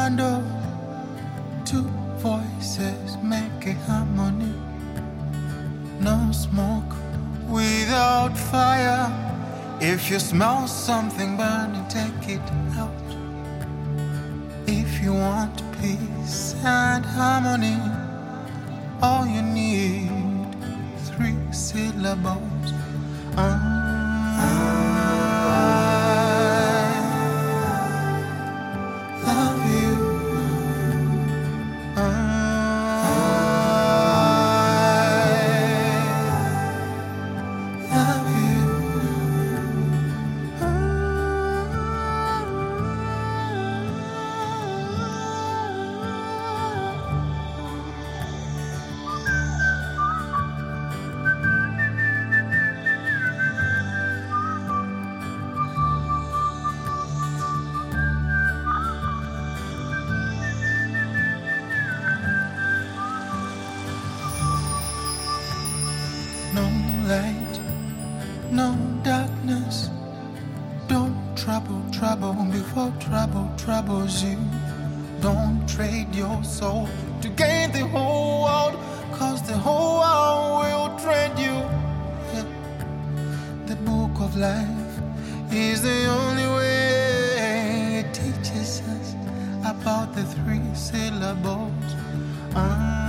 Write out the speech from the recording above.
candle, two voices make a harmony. No smoke without fire. If you smell something burning, take it out. If you want peace and harmony, all you need, 3 syllables. No light, no darkness. Don't trouble before trouble troubles you. Don't trade your soul to gain the whole world, 'cause the whole world will trade you. Yeah. The book of life is the only way. It teaches us about the 3 syllables.